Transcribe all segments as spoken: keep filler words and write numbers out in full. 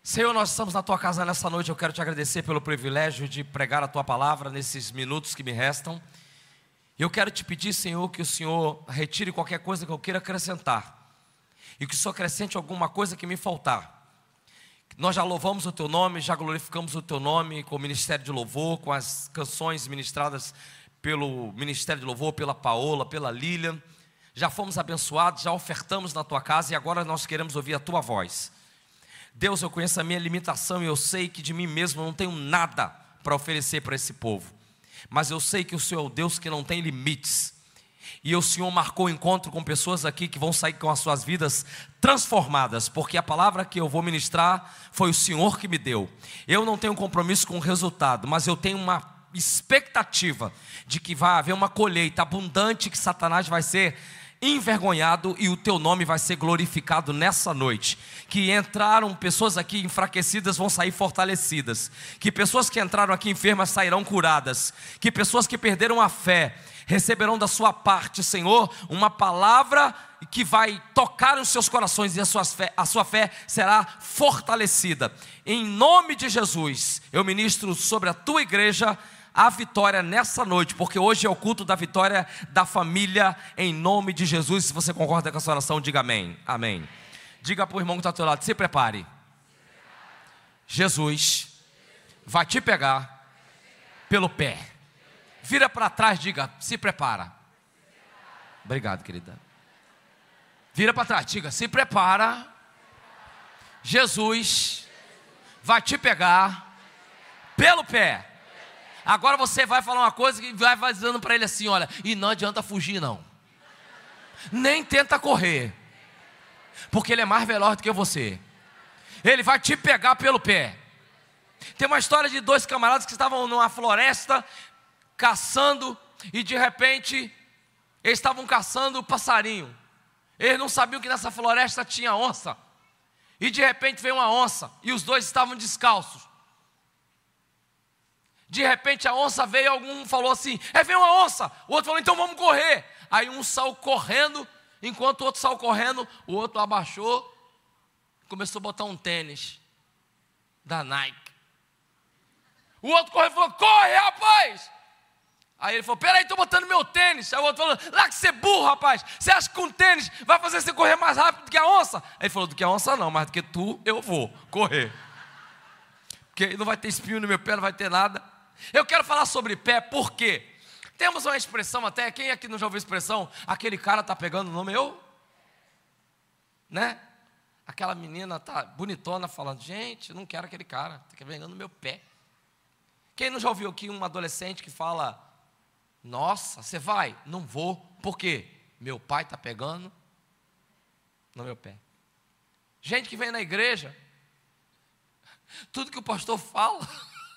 Senhor, nós estamos na Tua casa nessa noite. Eu quero Te agradecer pelo privilégio de pregar a Tua palavra nesses minutos que me restam. Eu quero Te pedir, Senhor, que o Senhor retire qualquer coisa que eu queira acrescentar, e que o Senhor acrescente alguma coisa que me faltar. Nós já louvamos o Teu nome, já glorificamos o Teu nome com o Ministério de Louvor, com as canções ministradas pelo Ministério de Louvor, pela Paola, pela Lilian. Já fomos abençoados, já ofertamos na Tua casa e agora nós queremos ouvir a Tua voz. Deus, eu conheço a minha limitação e eu sei que de mim mesmo eu não tenho nada para oferecer para esse povo. Mas eu sei que o Senhor é o Deus que não tem limites. E o Senhor marcou encontro com pessoas aqui que vão sair com as suas vidas transformadas, porque a palavra que eu vou ministrar foi o Senhor que me deu. Eu não tenho compromisso com o resultado, mas eu tenho uma expectativa de que vai haver uma colheita abundante, que Satanás vai ser envergonhado e o Teu nome vai ser glorificado nessa noite. Que entraram pessoas aqui enfraquecidas vão sair fortalecidas, que pessoas que entraram aqui enfermas sairão curadas, que pessoas que perderam a fé receberão da Sua parte, Senhor, uma palavra que vai tocar os seus corações e a sua fé, a sua fé será fortalecida. Em nome de Jesus, eu ministro sobre a Tua igreja a vitória nessa noite, porque hoje é o culto da vitória da família, em nome de Jesus. Se você concorda com essa oração, diga amém. Amém. Diga para o irmão que está ao teu lado, se prepare. Jesus vai te pegar pelo pé. Vira para trás, diga, se prepara. Obrigado, querida. Vira para trás, diga, se prepara. Jesus vai te pegar pelo pé. Agora você vai falar uma coisa que vai dizendo para ele assim, olha, e não adianta fugir não. Nem tenta correr, porque ele é mais veloz do que você. Ele vai te pegar pelo pé. Tem uma história de dois camaradas que estavam numa floresta caçando, e de repente eles estavam caçando passarinho. Eles não sabiam que nessa floresta tinha onça. E de repente veio uma onça, e os dois estavam descalços. De repente a onça veio, algum falou assim, é, veio uma onça. O outro falou, então vamos correr. Aí um saiu correndo, enquanto o outro saiu correndo, o outro abaixou, começou a botar um tênis da Nike. O outro correu e falou, corre rapaz. Aí ele falou, peraí, estou botando meu tênis. Aí o outro falou, lá que você é burro rapaz, você acha que com tênis vai fazer você correr mais rápido do que a onça? Aí ele falou, do que a onça não, mas do que tu eu vou correr, porque não vai ter espinho no meu pé, não vai ter nada. Eu quero falar sobre pé, por quê? Temos uma expressão até, quem aqui não já ouviu a expressão, aquele cara está pegando no meu, né? Aquela menina tá bonitona falando, gente, eu não quero aquele cara, está pegando no meu pé. Quem não já ouviu aqui um adolescente que fala, nossa, você vai? Não vou, por quê? Meu pai está pegando no meu pé. Gente que vem na igreja, tudo que o pastor fala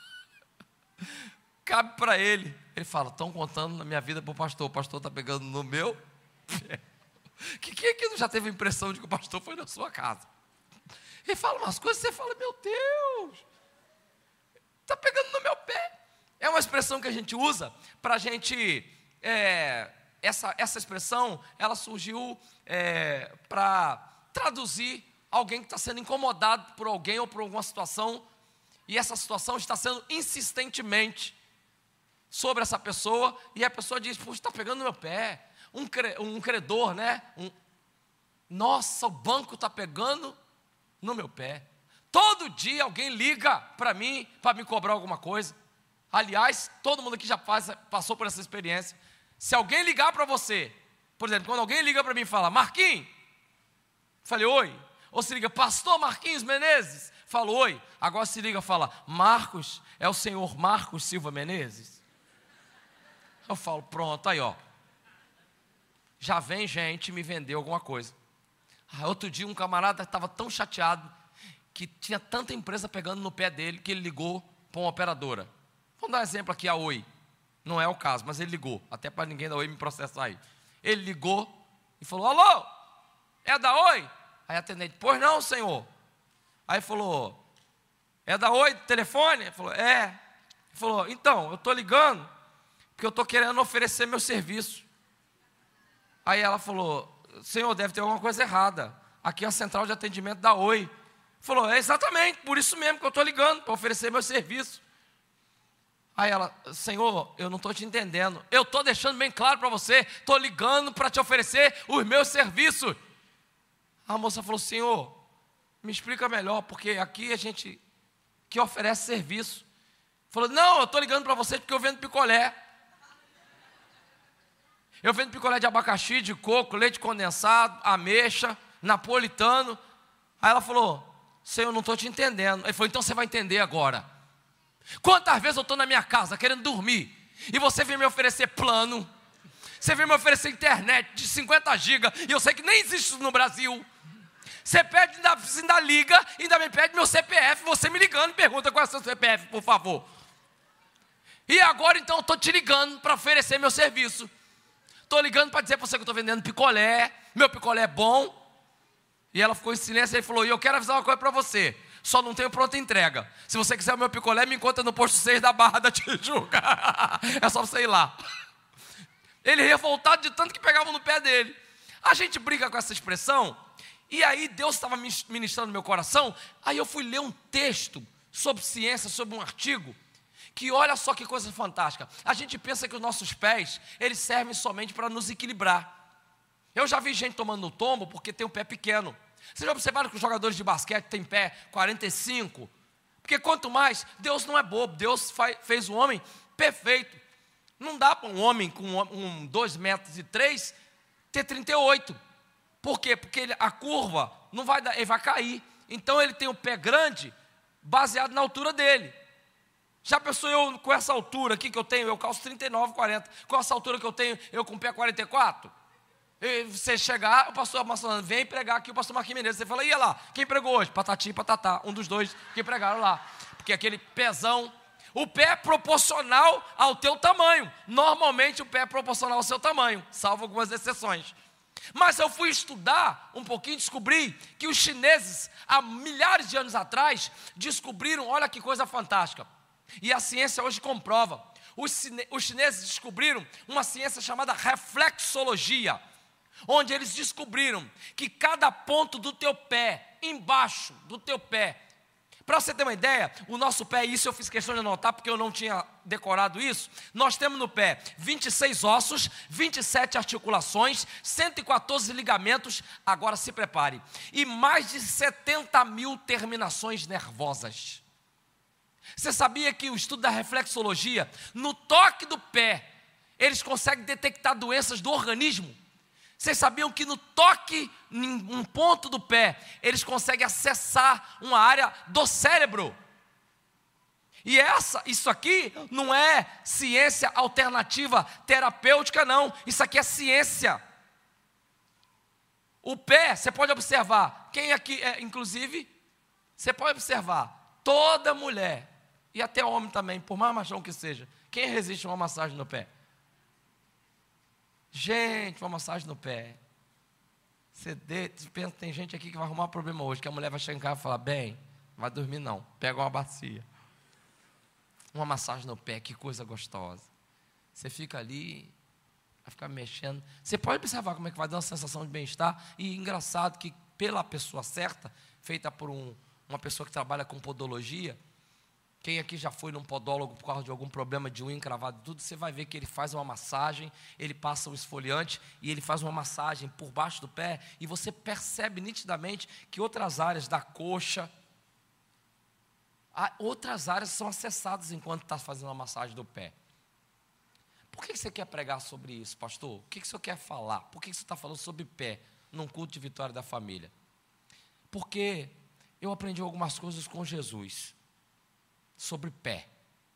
cabe para ele. Ele fala, estão contando na minha vida para o pastor, o pastor está pegando no meu pé. Que, quem aqui não já teve a impressão de que o pastor foi na sua casa? Ele fala umas coisas e você fala, meu Deus, está pegando no meu pé. É uma expressão que a gente usa para a gente, é, essa, essa expressão, ela surgiu é, para traduzir alguém que está sendo incomodado por alguém ou por alguma situação, e essa situação está sendo insistentemente sobre essa pessoa, e a pessoa diz, puxa, está pegando no meu pé. Um, cre, um credor, né? Um, nossa, o banco está pegando no meu pé. Todo dia alguém liga para mim, para me cobrar alguma coisa. Aliás, todo mundo aqui já faz, passou por essa experiência. Se alguém ligar para você, por exemplo, quando alguém liga para mim e fala, Marquinhos, falei, oi. Ou se liga, pastor Marquinhos Menezes, fala, oi. Agora se liga e fala, Marcos, é o senhor Marcos Silva Menezes? Eu falo, pronto, aí ó, já vem gente me vender alguma coisa. Ah, outro dia um camarada estava tão chateado, que tinha tanta empresa pegando no pé dele, que ele ligou para uma operadora. Vamos dar um exemplo aqui, a Oi. Não é o caso, mas ele ligou, até para ninguém da Oi me processar aí. Ele ligou e falou, alô, é da Oi? Aí a atendente, pois não, senhor. Aí falou, é da Oi, telefone? Ele falou, é. Ele falou, então, eu estou ligando, porque eu estou querendo oferecer meu serviço. Aí ela falou, senhor, deve ter alguma coisa errada. Aqui é a central de atendimento da Oi. Falou, é exatamente, por isso mesmo que eu estou ligando, para oferecer meu serviço. Aí ela, Senhor, eu não estou te entendendo. Eu estou deixando bem claro para você, estou ligando para te oferecer os meus serviços. A moça falou, Senhor, me explica melhor, porque aqui a gente que oferece serviço. Falou, não, eu estou ligando para você porque eu vendo picolé. Eu vendo picolé de abacaxi, de coco, leite condensado, ameixa, napolitano. Aí ela falou, Senhor, eu não estou te entendendo. Ele falou, então você vai entender agora. Quantas vezes eu estou na minha casa querendo dormir, e você vem me oferecer plano, você vem me oferecer internet de cinquenta gigas, e eu sei que nem existe isso no Brasil. Você pede, ainda, ainda liga, ainda me pede meu C P F, você me ligando, pergunta qual é o seu C P F, por favor. E agora então eu estou te ligando para oferecer meu serviço. Estou ligando para dizer para você que eu estou vendendo picolé, meu picolé é bom. E ela ficou em silêncio e falou, e eu quero avisar uma coisa para você, só não tenho pronta entrega. Se você quiser o meu picolé, me encontra no posto seis da Barra da Tijuca. É só você ir lá. Ele revoltado de tanto que pegavam no pé dele. A gente brinca com essa expressão, e aí Deus estava ministrando no meu coração, aí eu fui ler um texto sobre ciência, sobre um artigo, que olha só que coisa fantástica. A gente pensa que os nossos pés, eles servem somente para nos equilibrar. Eu já vi gente tomando no tombo porque tem o pé pequeno. Vocês já observaram que os jogadores de basquete têm pé quarenta e cinco? Porque quanto mais, Deus não é bobo, Deus fez o homem perfeito. Não dá para um homem com um, dois metros e três ter trinta e oito. Por quê? Porque ele, a curva não vai dar, ele vai cair. Então ele tem o pé grande baseado na altura dele. Já pensou eu com essa altura aqui que eu tenho, eu calço trinta e nove, quarenta. Com essa altura que eu tenho, eu com o pé quarenta e quatro? E você chegar, o pastor Marcelano vem pregar aqui, o pastor Marquinhos Menezes, você fala, ia lá, quem pregou hoje? Patati e Patatá, um dos dois que pregaram lá. Porque aquele pezão, o pé é proporcional ao teu tamanho. Normalmente o pé é proporcional ao seu tamanho, salvo algumas exceções. Mas eu fui estudar um pouquinho e descobri que os chineses, há milhares de anos atrás, descobriram, olha que coisa fantástica. E a ciência hoje comprova. Os, cine, os chineses descobriram uma ciência chamada reflexologia, onde eles descobriram que cada ponto do teu pé, embaixo do teu pé, para você ter uma ideia, o nosso pé, isso eu fiz questão de anotar porque eu não tinha decorado isso, nós temos no pé vinte e seis ossos, vinte e sete articulações, cento e quatorze ligamentos, agora se prepare, e mais de setenta mil terminações nervosas. Você sabia que o estudo da reflexologia, no toque do pé, eles conseguem detectar doenças do organismo? Vocês sabiam que no toque, em um ponto do pé, eles conseguem acessar uma área do cérebro? E essa, isso aqui não é ciência alternativa terapêutica, não. Isso aqui é ciência. O pé, você pode observar, quem aqui, é, inclusive, você pode observar, toda mulher, e até homem também, por mais machão que seja, quem resiste a uma massagem no pé? Gente, uma massagem no pé. Você de, pensa, tem gente aqui que vai arrumar problema hoje, que a mulher vai chegar em casa e falar, bem, não vai dormir não, pega uma bacia. Uma massagem no pé, que coisa gostosa. Você fica ali, vai ficar mexendo. Você pode observar como é que vai dar uma sensação de bem-estar. E engraçado que pela pessoa certa, feita por um, uma pessoa que trabalha com podologia, quem aqui já foi num podólogo por causa de algum problema de unha encravada e tudo, você vai ver que ele faz uma massagem, ele passa o esfoliante e ele faz uma massagem por baixo do pé e você percebe nitidamente que outras áreas da coxa, outras áreas são acessadas enquanto está fazendo a massagem do pé. Por que você quer pregar sobre isso, pastor? O que você quer falar? Por que você está falando sobre pé num culto de vitória da família? Porque eu aprendi algumas coisas com Jesus sobre pé.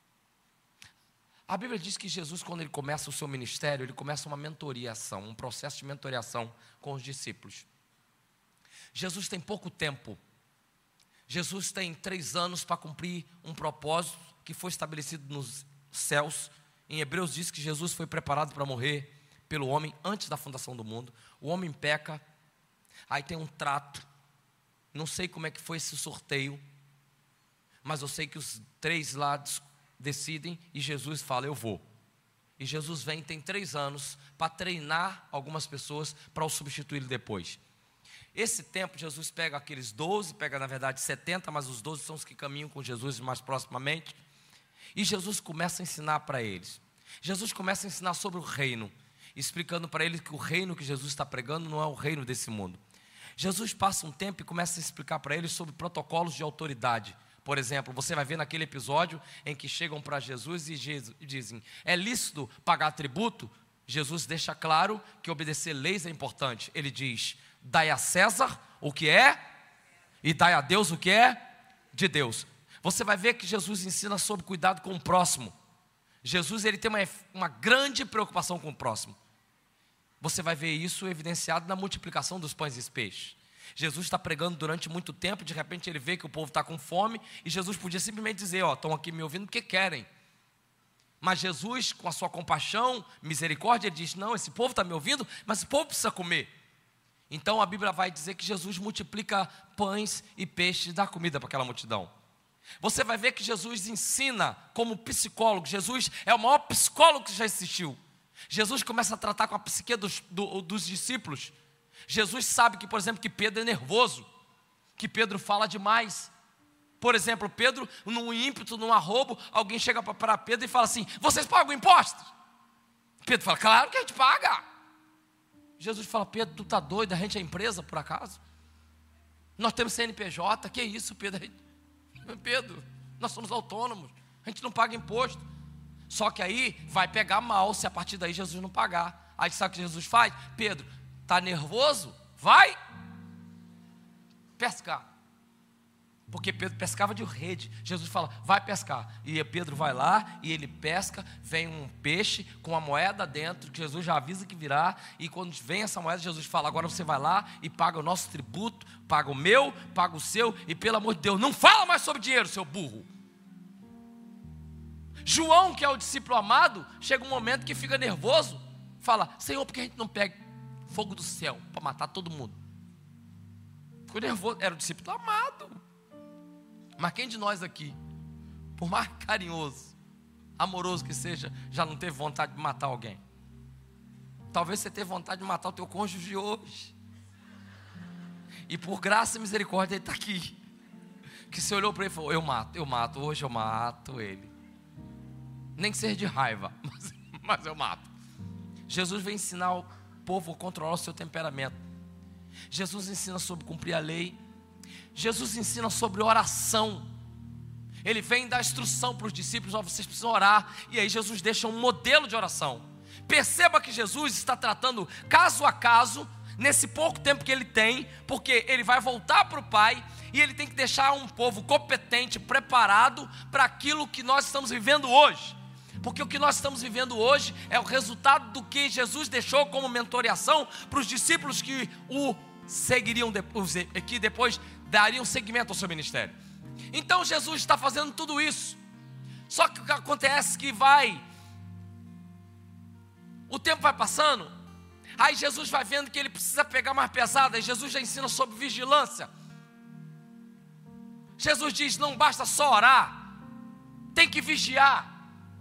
A Bíblia diz que Jesus, quando ele começa o seu ministério, ele começa uma mentoriação, um processo de mentoriação com os discípulos. Jesus tem pouco tempo. Jesus tem três anos para cumprir um propósito que foi estabelecido nos céus. Em Hebreus diz que Jesus foi preparado para morrer pelo homem antes da fundação do mundo. O homem peca, aí tem um trato. Não sei como é que foi esse sorteio, mas eu sei que os três lados decidem e Jesus fala, eu vou. E Jesus vem, tem três anos para treinar algumas pessoas para o substituir depois. Esse tempo, Jesus pega aqueles doze, pega na verdade setenta, mas os doze são os que caminham com Jesus mais proximamente. E Jesus começa a ensinar para eles. Jesus começa a ensinar sobre o reino, explicando para eles que o reino que Jesus está pregando não é o reino desse mundo. Jesus passa um tempo e começa a explicar para eles sobre protocolos de autoridade. Por exemplo, você vai ver naquele episódio em que chegam para Jesus e dizem: é lícito pagar tributo? Jesus deixa claro que obedecer leis é importante. Ele diz: dai a César o que é e dai a Deus o que é de Deus. Você vai ver que Jesus ensina sobre cuidado com o próximo. Jesus ele tem uma, uma grande preocupação com o próximo. Você vai ver isso evidenciado na multiplicação dos pães e peixes. Jesus está pregando durante muito tempo, de repente ele vê que o povo está com fome, e Jesus podia simplesmente dizer: ó, estão aqui me ouvindo porque querem. Mas Jesus, com a sua compaixão, misericórdia, ele diz: não, esse povo está me ouvindo, mas esse povo precisa comer. Então a Bíblia vai dizer que Jesus multiplica pães e peixes e dá comida para aquela multidão. Você vai ver que Jesus ensina como psicólogo. Jesus é o maior psicólogo que já existiu. Jesus começa a tratar com a psique dos, do, dos discípulos. Jesus sabe que, por exemplo, que Pedro é nervoso, que Pedro fala demais. Por exemplo, Pedro, num ímpeto, num arrobo, alguém chega para Pedro e fala assim: vocês pagam impostos? Pedro fala: claro que a gente paga. Jesus fala: Pedro, tu está doido? A gente é empresa, por acaso? Nós temos C N P J, que isso, Pedro? Pedro, nós somos autônomos, a gente não paga imposto. Só que aí vai pegar mal se a partir daí Jesus não pagar. Aí sabe o que Jesus faz? Pedro, está nervoso? Vai pescar. Porque Pedro pescava de rede. Jesus fala: vai pescar. E Pedro vai lá e ele pesca. Vem um peixe com uma moeda dentro, que Jesus já avisa que virá. E quando vem essa moeda, Jesus fala: agora você vai lá e paga o nosso tributo, paga o meu, paga o seu. E pelo amor de Deus, não fala mais sobre dinheiro, seu burro. João, que é o discípulo amado, chega um momento que fica nervoso. Fala: Senhor, por que a gente não pega fogo do céu para matar todo mundo? Ficou nervoso. Era o discípulo amado. Mas quem de nós aqui, por mais carinhoso, amoroso que seja, já não teve vontade de matar alguém? Talvez você tenha vontade de matar o teu cônjuge hoje. E por graça e misericórdia ele está aqui. Que você olhou para ele e falou: eu mato, eu mato, hoje eu mato ele. Nem que seja de raiva, mas, mas eu mato. Jesus vem ensinar o povo a controlar o seu temperamento. Jesus ensina sobre cumprir a lei. Jesus ensina sobre oração. Ele vem dar instrução para os discípulos: ó, vocês precisam orar. E aí Jesus deixa um modelo de oração. Perceba que Jesus está tratando caso a caso, nesse pouco tempo que ele tem, porque ele vai voltar para o Pai, e ele tem que deixar um povo competente, preparado para aquilo que nós estamos vivendo hoje. Porque o que nós estamos vivendo hoje é o resultado do que Jesus deixou como mentoriação para os discípulos que o seguiriam, que depois dariam seguimento ao seu ministério. Então Jesus está fazendo tudo isso. Só que o que acontece é que vai, o tempo vai passando, aí Jesus vai vendo que ele precisa pegar mais pesado. Aí Jesus já ensina sobre vigilância. Jesus diz: não basta só orar, tem que vigiar.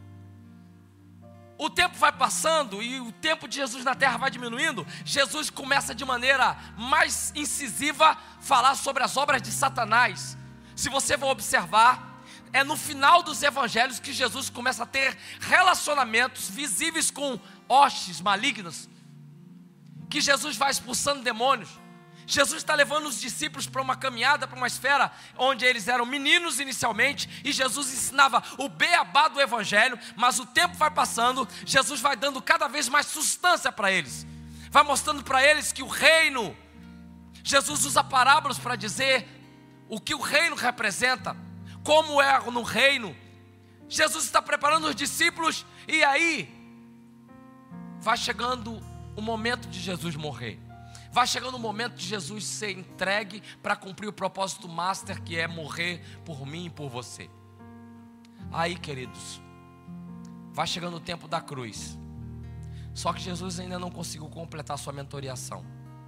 O tempo vai passando e o tempo de Jesus na terra vai diminuindo. Jesus começa de maneira mais incisiva a falar sobre as obras de Satanás. Se você for observar, é no final dos evangelhos que Jesus começa a ter relacionamentos visíveis com hostes malignos, que Jesus vai expulsando demônios. Jesus está levando os discípulos para uma caminhada, para uma esfera onde eles eram meninos inicialmente, e Jesus ensinava o beabá do evangelho. Mas o tempo vai passando, Jesus vai dando cada vez mais substância para eles, vai mostrando para eles que o reino, Jesus usa parábolas para dizer o que o reino representa, como é no reino. Jesus está preparando os discípulos, e aí vai chegando o momento de Jesus morrer. Vai chegando o momento de Jesus ser entregue para cumprir o propósito master, que é morrer por mim e por você. Aí, queridos, vai chegando o tempo da cruz. Só que Jesus ainda não conseguiu completar sua mentoriação.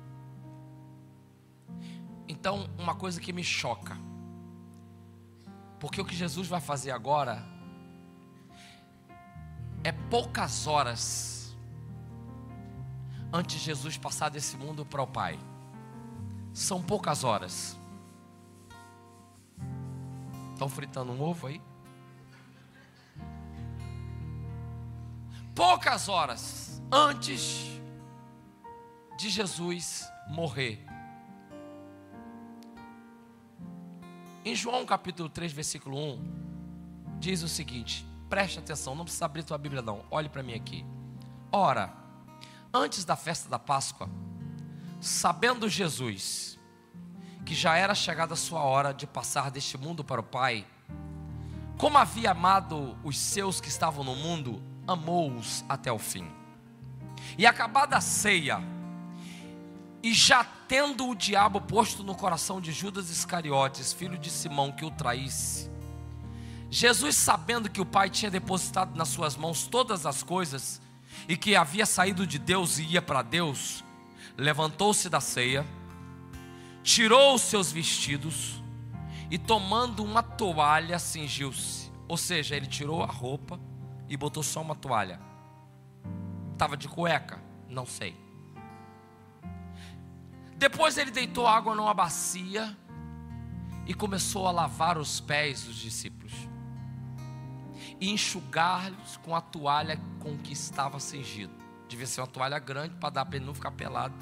Então, uma coisa que me choca, porque o que Jesus vai fazer agora é poucas horas antes de Jesus passar desse mundo para o Pai. São poucas horas. Estão fritando um ovo aí? Poucas horas antes de Jesus morrer. Em João capítulo três, versículo um, diz o seguinte, preste atenção, não precisa abrir tua Bíblia não, olhe para mim aqui. Ora, antes da festa da Páscoa, sabendo Jesus que já era chegada a sua hora de passar deste mundo para o Pai, como havia amado os seus que estavam no mundo, amou-os até o fim. E acabada a ceia, e já tendo o diabo posto no coração de Judas Iscariotes, filho de Simão, que o traísse, Jesus, sabendo que o Pai tinha depositado nas suas mãos todas as coisas, e que havia saído de Deus e ia para Deus, levantou-se da ceia, tirou os seus vestidos, e tomando uma toalha, cingiu-se. Ou seja, ele tirou a roupa e botou só uma toalha. Estava de cueca? Não sei. Depois ele deitou água numa bacia e começou a lavar os pés dos discípulos e enxugar-lhes com a toalha com que estava cingido. Devia ser uma toalha grande para dar para ele não ficar pelado.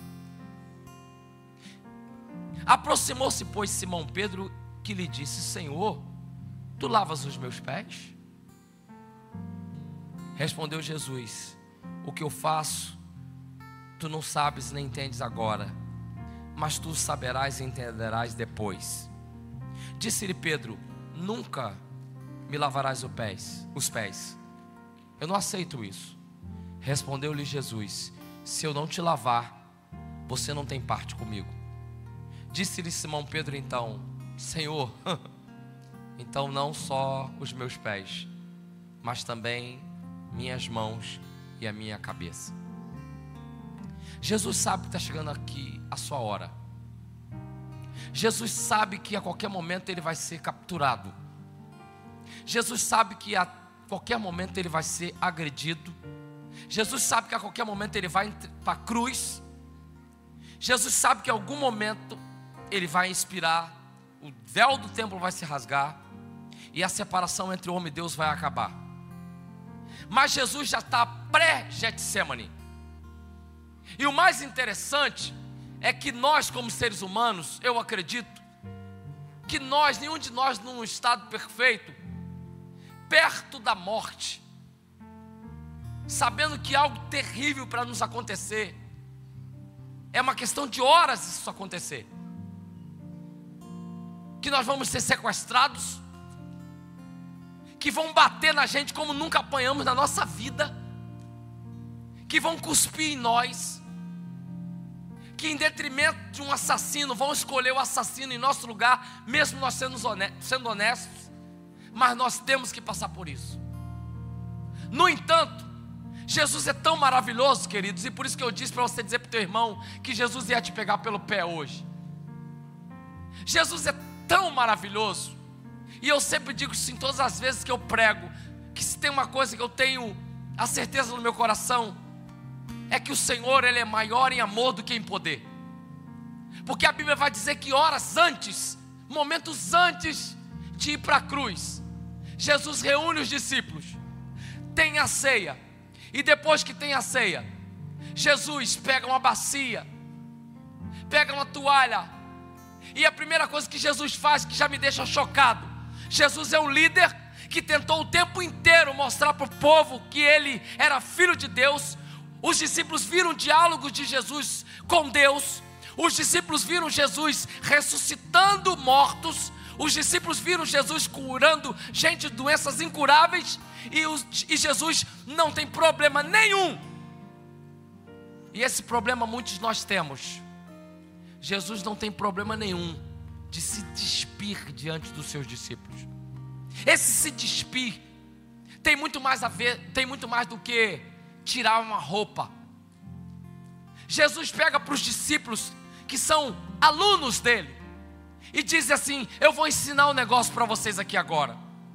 Aproximou-se, pois, Simão Pedro, que lhe disse: Senhor, tu lavas os meus pés? Respondeu Jesus: o que eu faço, tu não sabes nem entendes agora, mas tu saberás e entenderás depois. Disse-lhe Pedro: nunca me lavarás os pés, os pés. Eu não aceito isso. Respondeu-lhe Jesus: se eu não te lavar, você não tem parte comigo. Disse-lhe Simão Pedro então: Senhor, então não só os meus pés, mas também minhas mãos e a minha cabeça. Jesus sabe que está chegando aqui a sua hora. Jesus sabe que a qualquer momento ele vai ser capturado. Jesus sabe que a qualquer momento ele vai ser agredido. Jesus sabe que a qualquer momento ele vai para a cruz. Jesus sabe que em algum momento ele vai expirar, o véu do templo vai se rasgar e a separação entre o homem e Deus vai acabar. Mas Jesus já está pré-Getsêmani. E o mais interessante é que nós, como seres humanos, eu acredito que nós, nenhum de nós num estado perfeito, perto da morte, sabendo que algo terrível para nos acontecer, é uma questão de horas isso acontecer, que nós vamos ser sequestrados, que vão bater na gente como nunca apanhamos na nossa vida, que vão cuspir em nós, que em detrimento de um assassino vão escolher o assassino em nosso lugar, mesmo nós sendo honestos, mas nós temos que passar por isso. No entanto, Jesus é tão maravilhoso, queridos, e por isso que eu disse para você dizer para o teu irmão que Jesus ia te pegar pelo pé hoje. Jesus é tão maravilhoso, e eu sempre digo isso em todas as vezes que eu prego, que se tem uma coisa que eu tenho a certeza no meu coração, é que o Senhor, Ele é maior em amor do que em poder. Porque a Bíblia vai dizer que horas antes, momentos antes de ir para a cruz, Jesus reúne os discípulos, tem a ceia, e depois que tem a ceia, Jesus pega uma bacia, pega uma toalha, e a primeira coisa que Jesus faz, que já me deixa chocado, Jesus é um líder que tentou o tempo inteiro mostrar para o povo que Ele era filho de Deus. Os discípulos viram diálogos de Jesus com Deus, os discípulos viram Jesus ressuscitando mortos, os discípulos viram Jesus curando gente de doenças incuráveis, e, os, e Jesus não tem problema nenhum, e esse problema muitos de nós temos. Jesus não tem problema nenhum de se despir diante dos seus discípulos. Esse se despir tem muito mais a ver, tem muito mais do que tirar uma roupa. Jesus pega para os discípulos que são alunos dele e diz assim: eu vou ensinar um negócio para vocês aqui agora.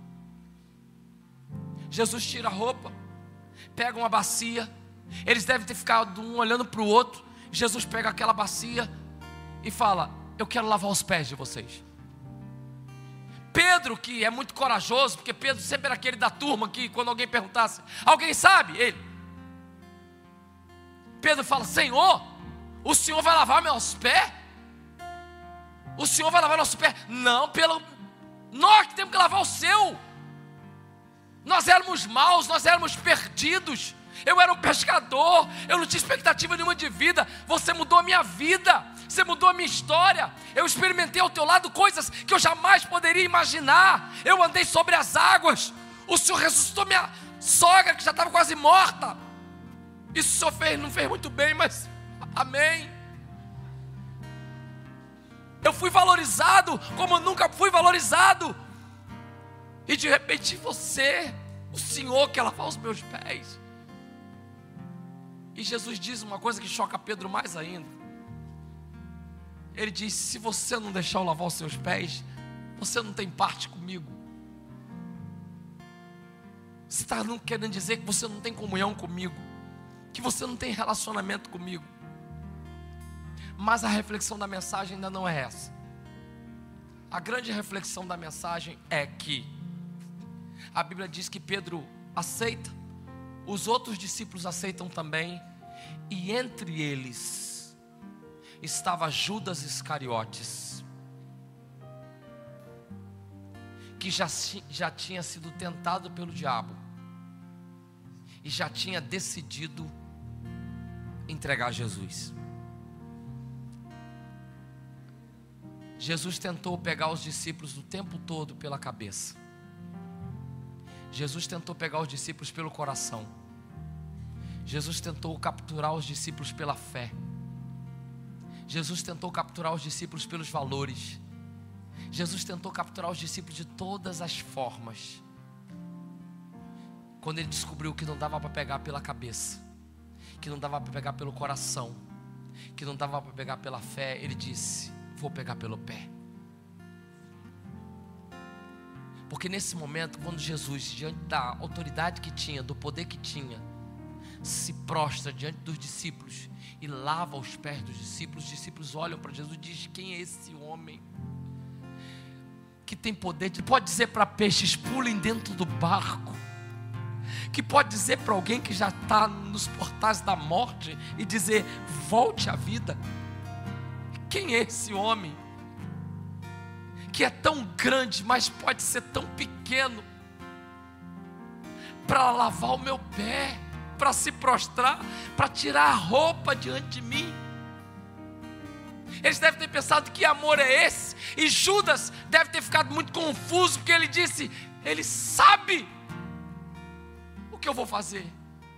Jesus tira a roupa, pega uma bacia, eles devem ter ficado um olhando para o outro. Jesus pega aquela bacia e fala: eu quero lavar os pés de vocês. Pedro, que é muito corajoso, porque Pedro sempre era aquele da turma que quando alguém perguntasse, alguém sabe? Ele. Pedro fala, Senhor, o Senhor vai lavar meus pés? O Senhor vai lavar nossos pés? Não, pelo... nós que temos que lavar o seu. Nós éramos maus, nós éramos perdidos. Eu era um pescador, eu não tinha expectativa nenhuma de vida. Você mudou a minha vida, você mudou a minha história. Eu experimentei ao teu lado coisas que eu jamais poderia imaginar. Eu andei sobre as águas. O Senhor ressuscitou minha sogra que já estava quase morta. Isso o Senhor fez, não fez muito bem, mas amém. Eu fui valorizado como eu nunca fui valorizado. E de repente você, o Senhor quer lavar os meus pés. E Jesus diz uma coisa que choca Pedro mais ainda. Ele diz, se você não deixar eu lavar os seus pés, você não tem parte comigo. Você está querendo dizer que você não tem comunhão comigo, que você não tem relacionamento comigo. Mas a reflexão da mensagem ainda não é essa. A grande reflexão da mensagem é que a Bíblia diz que Pedro aceita, os outros discípulos aceitam também, e entre eles estava Judas Iscariotes, que já, já tinha sido tentado pelo diabo e já tinha decidido entregar Jesus. Jesus tentou pegar os discípulos o tempo todo pela cabeça. Jesus tentou pegar os discípulos pelo coração. Jesus tentou capturar os discípulos pela fé. Jesus tentou capturar os discípulos pelos valores. Jesus tentou capturar os discípulos de todas as formas. Quando ele descobriu que não dava para pegar pela cabeça, que não dava para pegar pelo coração, que não dava para pegar pela fé, ele disse, vou pegar pelo pé. Porque nesse momento, quando Jesus, diante da autoridade que tinha, do poder que tinha, se prostra diante dos discípulos e lava os pés dos discípulos, os discípulos olham para Jesus e dizem, quem é esse homem que tem poder, de, pode dizer para peixes, pulem dentro do barco, que pode dizer para alguém que já está nos portais da morte e dizer, volte à vida. Quem é esse homem que é tão grande, mas pode ser tão pequeno para lavar o meu pé, para se prostrar, para tirar a roupa diante de mim? Eles devem ter pensado, que amor é esse? E Judas deve ter ficado muito confuso, porque ele disse, ele sabe o que eu vou fazer.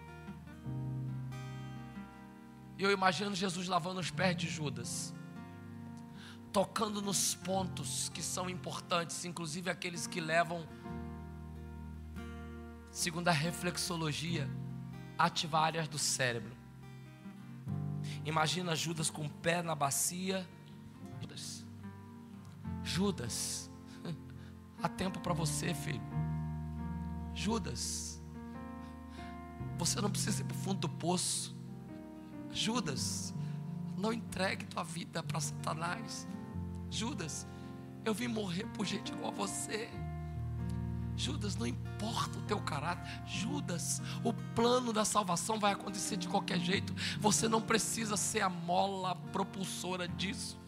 E eu imagino Jesus lavando os pés de Judas, tocando nos pontos que são importantes, inclusive aqueles que levam, segundo a reflexologia, a ativar áreas do cérebro. Imagina Judas com o pé na bacia. Judas, Judas, há tempo para você, filho. Judas, você não precisa ir para o fundo do poço. Judas, não entregue tua vida para Satanás. Judas, eu vim morrer por gente igual a você. Judas, não importa o teu caráter. Judas, o plano da salvação vai acontecer de qualquer jeito. Você não precisa ser a mola propulsora disso.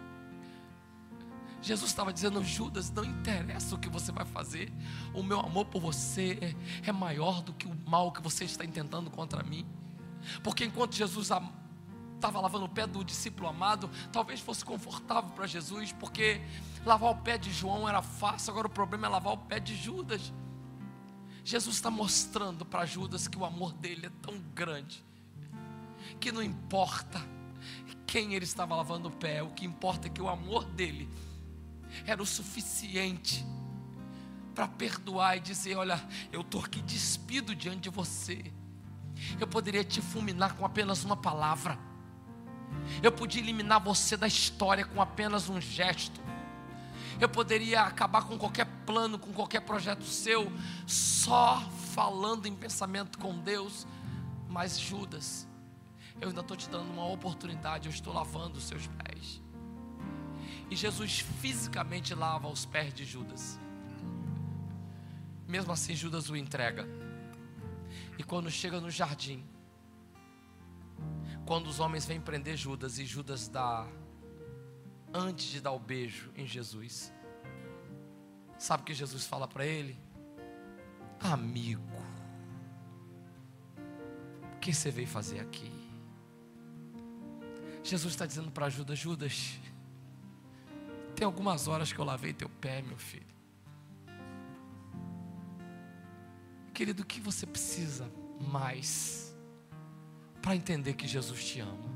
Jesus estava dizendo, Judas, não interessa o que você vai fazer, o meu amor por você é maior do que o mal que você está intentando contra mim. Porque enquanto Jesus estava lavando o pé do discípulo amado, talvez fosse confortável para Jesus, porque lavar o pé de João era fácil, agora o problema é lavar o pé de Judas. Jesus está mostrando para Judas que o amor dele é tão grande, que não importa quem ele estava lavando o pé, o que importa é que o amor dele era o suficiente para perdoar e dizer, olha, eu estou aqui despido diante de você. Eu poderia te fulminar com apenas uma palavra. Eu podia eliminar você da história com apenas um gesto. Eu poderia acabar com qualquer plano, com qualquer projeto seu, só falando em pensamento com Deus. Mas Judas, eu ainda estou te dando uma oportunidade, eu estou lavando os seus pés. E Jesus fisicamente lava os pés de Judas. Mesmo assim, Judas o entrega. E quando chega no jardim, quando os homens vêm prender Judas, e Judas dá, antes de dar o beijo em Jesus, sabe o que Jesus fala para ele? Amigo, o que você veio fazer aqui? Jesus está dizendo para Judas: Judas, tem algumas horas que eu lavei teu pé, meu filho. Querido, o que você precisa mais para entender que Jesus te ama?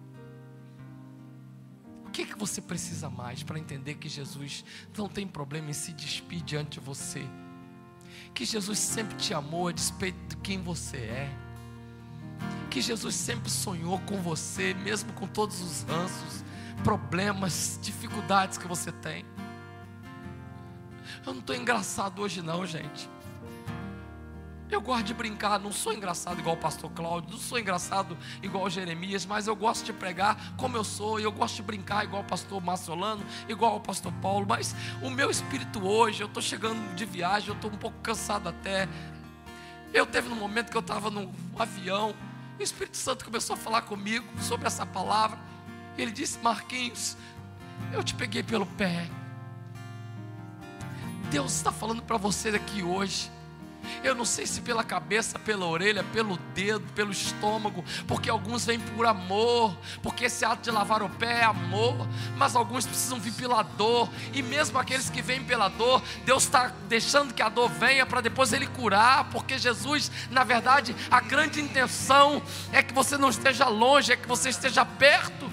O que, que você precisa mais para entender que Jesus não tem problema em se despir diante de você? Que Jesus sempre te amou a despeito de quem você é. Que Jesus sempre sonhou com você, mesmo com todos os ranços, problemas, dificuldades que você tem. Eu não estou engraçado hoje não, gente. Eu gosto de brincar, não sou engraçado igual o pastor Cláudio, não sou engraçado igual o Jeremias, mas eu gosto de pregar como eu sou, e eu gosto de brincar igual o pastor Marciolano, igual o pastor Paulo, mas o meu espírito hoje, eu estou chegando de viagem, eu estou um pouco cansado até. Eu teve um momento que eu estava num avião, e o Espírito Santo começou a falar comigo sobre essa palavra, e ele disse: Marquinhos, eu te peguei pelo pé. Deus está falando para você aqui hoje. Eu não sei se pela cabeça, pela orelha, pelo dedo, pelo estômago, porque alguns vêm por amor, porque esse ato de lavar o pé é amor, mas alguns precisam vir pela dor, e mesmo aqueles que vêm pela dor, Deus está deixando que a dor venha para depois Ele curar, porque Jesus, na verdade, a grande intenção é que você não esteja longe, é que você esteja perto.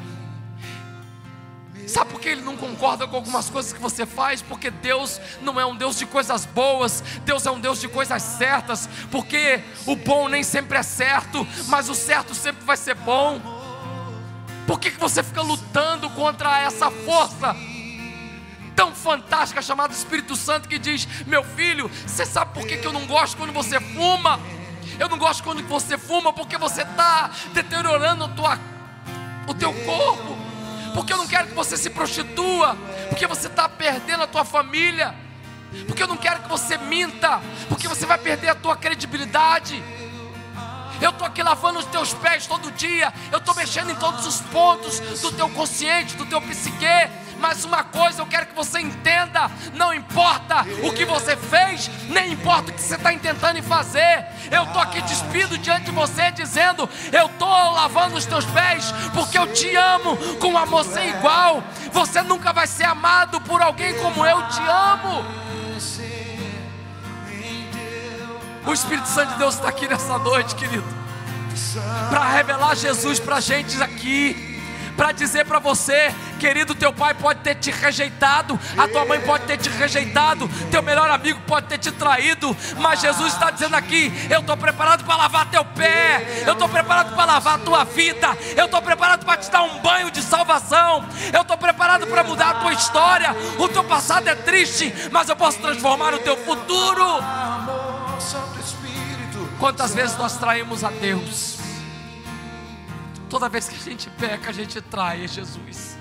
Sabe por que Ele não concorda com algumas coisas que você faz? Porque Deus não é um Deus de coisas boas, Deus é um Deus de coisas certas, porque o bom nem sempre é certo, mas o certo sempre vai ser bom. Por que que você fica lutando contra essa força tão fantástica chamada Espírito Santo, que diz: meu filho, você sabe por que que eu não gosto quando você fuma? Eu não gosto quando você fuma porque você está deteriorando a tua, o teu corpo. Porque eu não quero que você se prostitua, porque você está perdendo a tua família. Porque eu não quero que você minta, porque você vai perder a tua credibilidade. Eu estou aqui lavando os teus pés todo dia, eu estou mexendo em todos os pontos do teu consciente, do teu psique. Mas uma coisa eu quero que você entenda: não importa o que você fez, nem importa o que você está intentando fazer. Eu estou aqui despido diante de você, dizendo: eu estou lavando os teus pés, porque eu te amo com amor sem igual. Você nunca vai ser amado por alguém como eu te amo. O Espírito Santo de Deus está aqui nessa noite, querido, para revelar Jesus para a gente aqui, para dizer para você: querido, teu pai pode ter te rejeitado, a tua mãe pode ter te rejeitado, teu melhor amigo pode ter te traído, mas Jesus está dizendo aqui: eu estou preparado para lavar teu pé, eu estou preparado para lavar a tua vida, eu estou preparado para te dar um banho de salvação, eu estou preparado para mudar a tua história. O teu passado é triste, mas eu posso transformar o teu futuro. Quantas vezes nós traímos a Deus? Toda vez que a gente peca, a gente trai Jesus.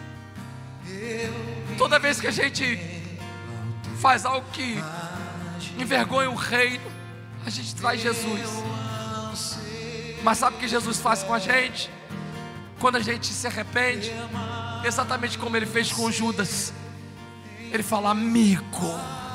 Toda vez que a gente faz algo que envergonha o reino, a gente trai Jesus. Mas sabe o que Jesus faz com a gente? Quando a gente se arrepende, exatamente como Ele fez com Judas, Ele fala: amigo,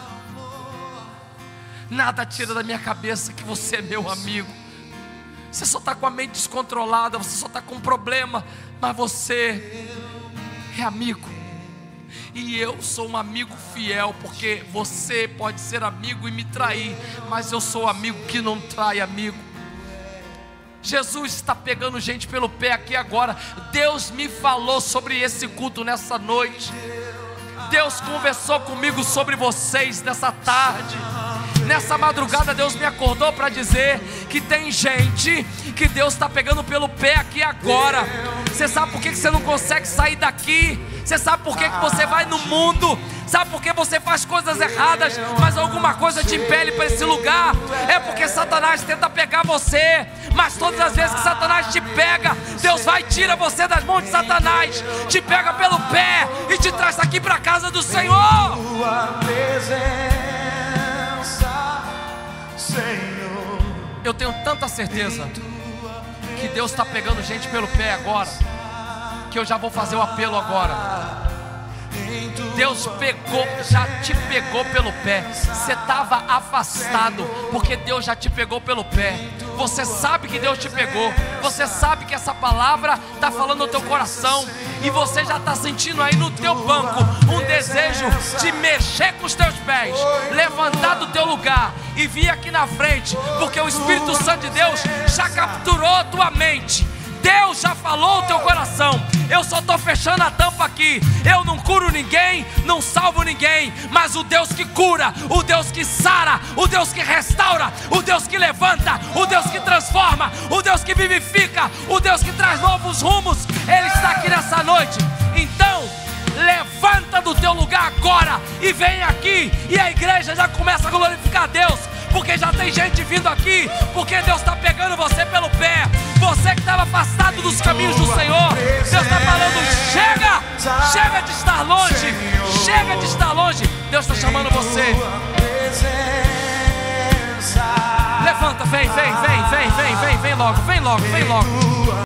nada tira da minha cabeça que você é meu amigo. Você só está com a mente descontrolada, você só está com um problema, mas você é amigo. E eu sou um amigo fiel, porque você pode ser amigo e me trair, mas eu sou amigo que não trai amigo. Jesus está pegando gente pelo pé aqui agora. Deus me falou sobre esse culto nessa noite. Deus conversou comigo sobre vocês nessa tarde. Nessa madrugada Deus me acordou para dizer que tem gente que Deus está pegando pelo pé aqui agora. Você sabe por que que você não consegue sair daqui? Você sabe por que que você vai no mundo? Sabe por que você faz coisas erradas, mas alguma coisa te impele para esse lugar? É porque Satanás tenta pegar você, mas todas as vezes que Satanás te pega, Deus vai e tira você das mãos de Satanás, te pega pelo pé e te traz aqui para a casa do Senhor. Tua presença, Senhor. Eu tenho tanta certeza que Deus está pegando gente pelo pé agora, que eu já vou fazer o apelo agora. Deus pegou, já te pegou pelo pé. Você estava afastado, porque Deus já te pegou pelo pé. Você sabe que Deus te pegou. Você sabe que essa palavra está falando no teu coração. E você já está sentindo aí no teu banco um desejo de mexer com os teus pés, levantar do teu lugar e vir aqui na frente, porque o Espírito Santo de Deus já capturou a tua mente. Deus já falou o teu coração. Eu só estou fechando a tampa aqui. Eu não curo ninguém, não salvo ninguém, mas o Deus que cura, o Deus que sara, o Deus que restaura, o Deus que levanta, o Deus que transforma, o Deus que vivifica, o Deus que traz novos rumos, Ele está aqui nessa noite. Então levanta do teu lugar agora e vem aqui, e a igreja já começa a glorificar a Deus, porque já tem gente vindo aqui, porque Deus está pegando você pelo pé. Você que estava afastado dos caminhos do Senhor, Deus está falando: chega, chega de estar longe, chega de estar longe. Deus está chamando você. Levanta, vem, vem, vem, vem, vem, vem, vem logo, vem logo, vem logo.